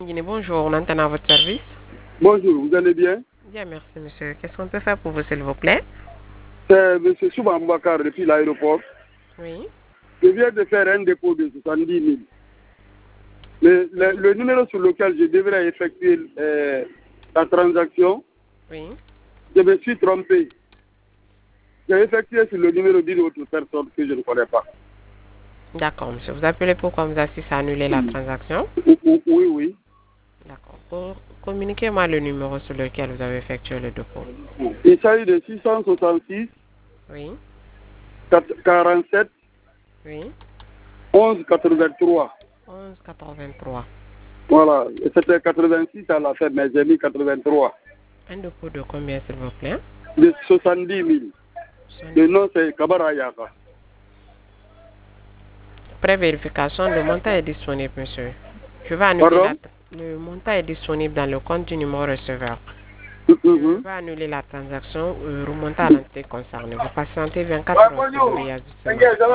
Guinée, bonjour, on entend à votre service. Bonjour, vous allez bien? Bien, merci monsieur. Qu'est-ce qu'on peut faire pour vous, s'il vous plaît? C'est M. Souba Mbakar depuis l'aéroport. Oui. Je viens de faire un dépôt de 70 000. Le numéro sur lequel je devrais effectuer la transaction, Oui. je me suis trompé. J'ai effectué sur le numéro d'une autre personne que je ne connais pas. D'accord, monsieur. Vous appelez pour qu'on vous assiste à annuler la transaction? Oui, oui. D'accord. Communiquez-moi le numéro sur lequel vous avez effectué le dépôt. Il s'agit de 666 Oui. 47 Oui. 11 83. 11,83. Voilà. C'était 86 à la fin, mais j'ai mis 83. Un dépôt de combien, s'il vous plaît? De 70 000. Le nom, c'est Kabara Yaka. Pré-vérification, le montant est disponible, monsieur. Je vais annuler Pardon? le montant est disponible dans le compte du numéro receveur. Je vais annuler la transaction, remonter à l'entité concernée. Vous patientez 24 heures pour le réajustement.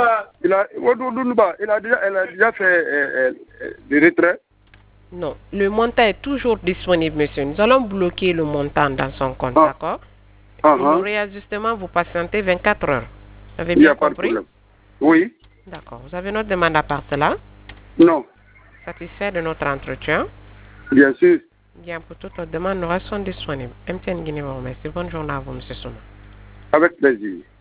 Elle a déjà fait le retrait. Non, le montant est toujours disponible, monsieur. Nous allons bloquer le montant dans son compte, d'accord? Pour le réajustement, vous patientez 24 heures. Vous avez bien compris? Oui. D'accord. Vous avez notre demande à part cela? Non. Satisfait de notre entretien? Bien sûr. Bien, pour toute autre demande, nous restons disponibles. MTN Guinée vous remercie. Bonne journée à vous, monsieur Souma. Avec plaisir.